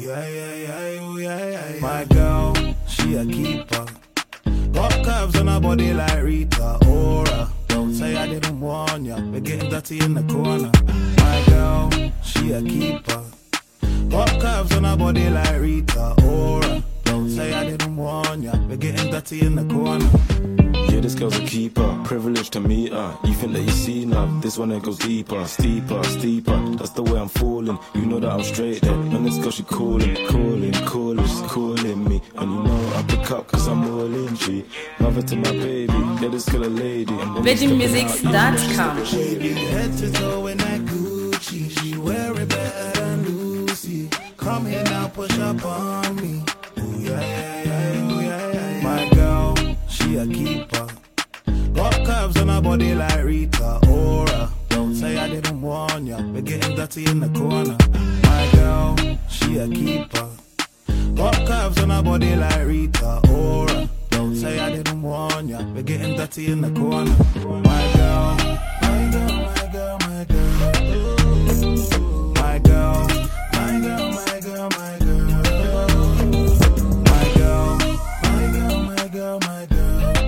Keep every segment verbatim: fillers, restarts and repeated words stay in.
yeah, yeah, yeah, ooh, yeah, yeah, yeah. My girl, she a keeper. Got curves on her body like Rita Ora. Don't say I didn't warn ya. We're getting dirty in the corner. My girl, she a keeper. Got curves on her body like Rita Ora. Don't say I didn't warn ya. We're getting dirty in the corner. Yeah, this girl's a keeper, privileged to meet her. You think that you see love, this one that goes deeper, steeper, steeper. That's the way I'm falling. You know that I'm straight there. And this girl, she calling, calling, calling, she's calling me. And you know I pick up cause I'm all in G. Mother to my baby, yeah, this girl a lady. Virgin Musics dot com. She be head to toe in that Gucci. She wear it better than Lucy. Come here now, push up on me. Ooh, yeah, yeah, yeah, ooh, yeah, yeah, yeah. My girl, she a keeper. Got curves on her body like Rita Ora. Don't say I didn't warn ya. We're getting dirty in the corner. My girl, she a keeper. Got curves on her body like Rita Ora. Don't say I didn't warn ya. We're getting dirty in the corner. My girl, my girl, my girl, my girl. My girl, my girl, my girl, my girl. My girl, my girl, my girl, my girl.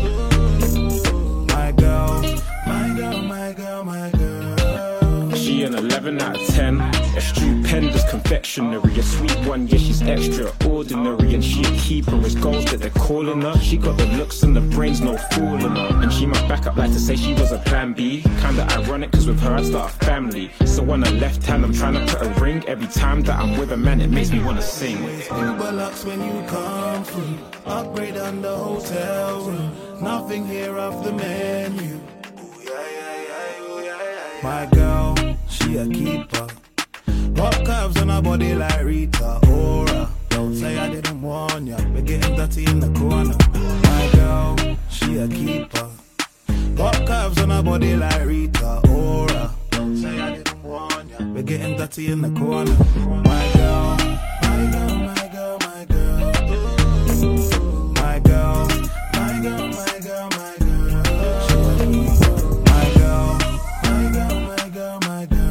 My girl, my girl, my girl, my girl. She an eleven out of ten. A stupendous confectionery. A sweet one, yeah, she's extraordinary. And she a keeper, it's goals that they're calling her. She got the looks and the brains, no fooling her. And she might back up like to say she was a plan B. Kinda ironic, cause with her I'd start a family. So on her left hand I'm trying to put a ring. Every time that I'm with a man it makes me wanna sing. Uber Lux when you come through. Upgrade on the hotel room. Nothing here off the menu. Ooh, yeah, yeah, yeah, ooh, yeah, yeah. My girl, she a keeper. Got curves on her body like Rita Ora. Don't say I didn't warn ya. We're getting dirty in the corner. My girl, she a keeper. Got curves on her body like Rita Ora. Don't say I didn't warn ya. We're getting dirty in the corner. My girl, my girl, my girl, my girl. My girl, my girl, my girl, my girl. My girl, my girl, my girl, my girl.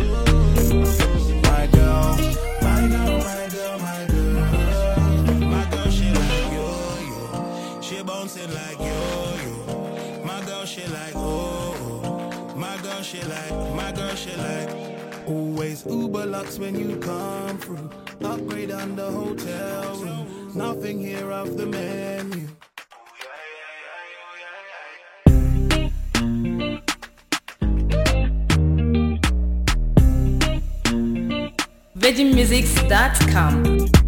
My girl, my girl, my girl, my girl. My girl, she like yo-yo. She bouncing like yo-yo. My girl, she like oh, oh. My girl, she like, my girl, she like. Always Uber Lux when you come through. Upgrade on the hotel room. Nothing here off the menu. Virgin Musics dot com.